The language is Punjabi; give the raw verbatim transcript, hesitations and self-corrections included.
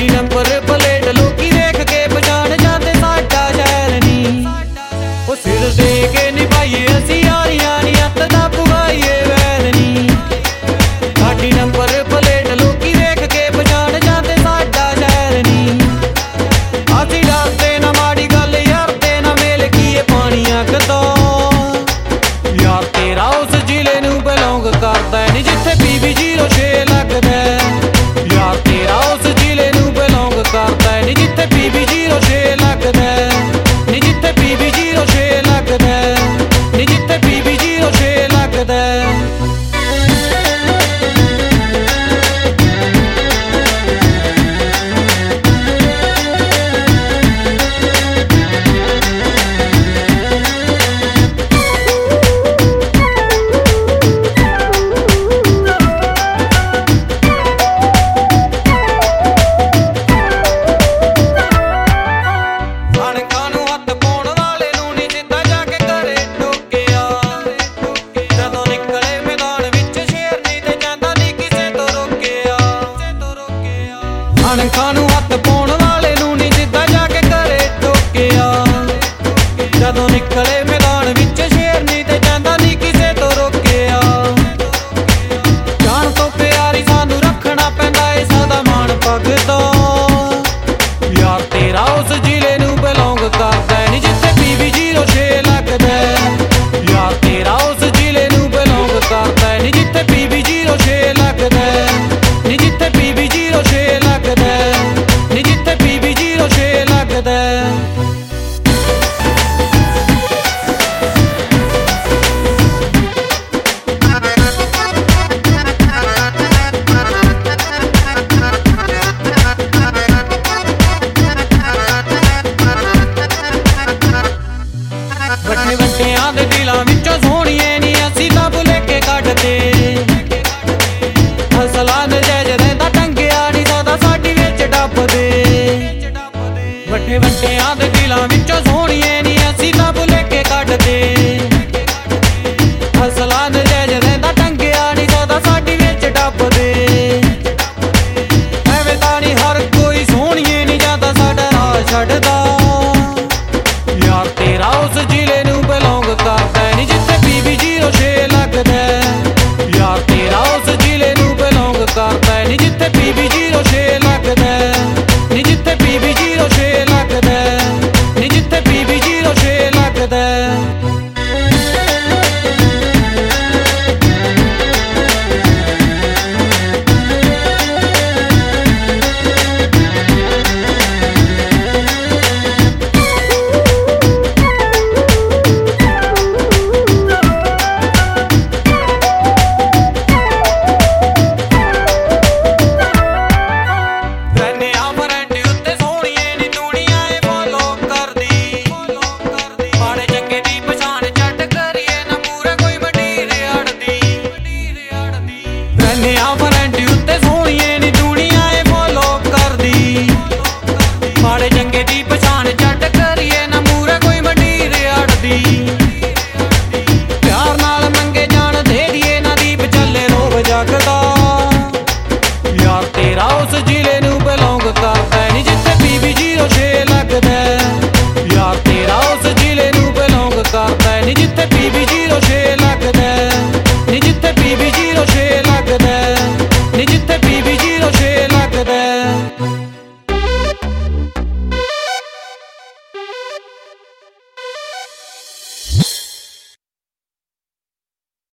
ਸਾਡੀ ਨੰਬਰ ਪਲੇਟ ਲੋਕੀ ਵੇਖ ਕੇ ਪਛਾਣ ਜਾਂਦੇ ਸਾਡਾ ਸ਼ਹਿਰ ਨੀ। ਉਹ ਸਿਰ ਦੇ ਕੇ ਨਿਭਾਈਏ ਅਸੀਂ ਯਾਰੀਆਂ ਨੀ, ਅੱਤ ਦਾ ਪੁਗਾਈਏ ਵੈਰ ਨੀ। ਸਾਡੀ ਨੰਬਰ ਪਲੇਟ ਲੋਕੀ ਵੇਖ ਕੇ ਪਛਾਣ ਜਾਂਦੇ ਸਾਡਾ ਸ਼ਹਿਰ ਨੀ। ਅਸੀਂ ਡਰਦੇ ਨਾ ਮਾੜੀ ਗੱਲ ਯਾਰ ਤੇ ਨਾ ਮੇਲ ਕੀਏ ਪਾਣੀਆਂ ਕਦੋਂ। ਯਾਰ ਤੇਰਾ ਉਸ ਜ਼ਿਲ੍ਹੇ ਨੂੰ ਬਿਲੋਂਗ ਕਰਦਾ ਨੀ ਜਿੱਥੇ ਪੀ ਬੀ ਜ਼ੀਰੋ ਛੇ ਲੱਗਦਾ। ਯਾਰ ਤੇਰਾ ਉਸ ਜ਼ਿਲ੍ਹੇ ਨੂੰ ਬਿਲੋਂਗ ਕਰਦਾ ਨੀ ਜਿੱਥੇ ਪੀ ਬੀ ਜ਼ੀਰੋ ਛੇ ਲੱਗਦਾ। ਨੀ ਜਿੱਥੇ ਪੀ ਬੀ ਜ਼ੀਰੋ ਛੇ ਲੱਗਦਾ। ਨੀ ਜਿੱਥੇ ਪੀ ਬੀ ਜ਼ੀਰੋ ਛੇ ਲੱਗਦਾ। ਅਣਖਾਂ ਨੂੰ ਹੱਥ ਪਾਉਣ ਵਾਲੇ